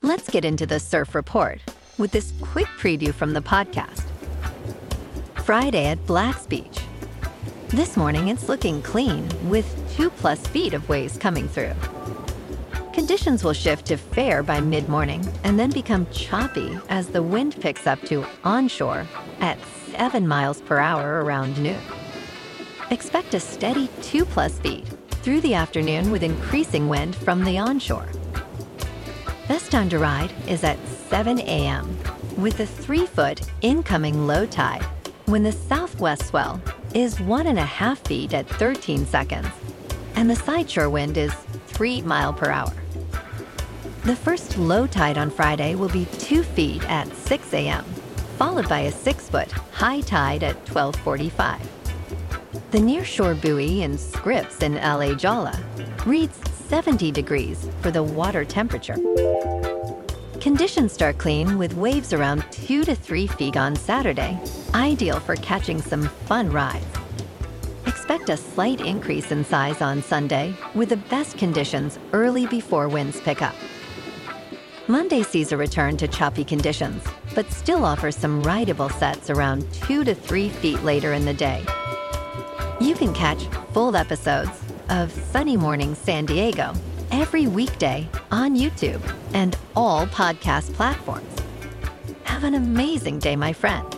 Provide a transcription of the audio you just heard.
Let's get into the surf report with this quick preview from the podcast. Friday at Black's Beach. This morning it's looking clean with 2+ feet of waves coming through. Conditions will shift to fair by mid-morning and then become choppy as the wind picks up to onshore at 7 miles per hour around noon. Expect a steady 2+ feet through the afternoon with increasing wind from the onshore. Best time to ride is at 7 a.m. with a 3-foot incoming low tide when the southwest swell is 1.5 feet at 13 seconds and the sideshore wind is 3 miles per hour. The first low tide on Friday will be 2 feet at 6 a.m., followed by a 6-foot high tide at 12:45. The nearshore buoy in Scripps in LA Jolla reads 70 degrees for the water temperature. Conditions start clean with waves around 2 to 3 feet on Saturday, ideal for catching some fun rides. Expect a slight increase in size on Sunday with the best conditions early before winds pick up. Monday sees a return to choppy conditions, but still offers some rideable sets around 2 to 3 feet later in the day. You can catch full episodes of Sunny Morning San Diego every weekday on YouTube and all podcast platforms. Have an amazing day, my friend.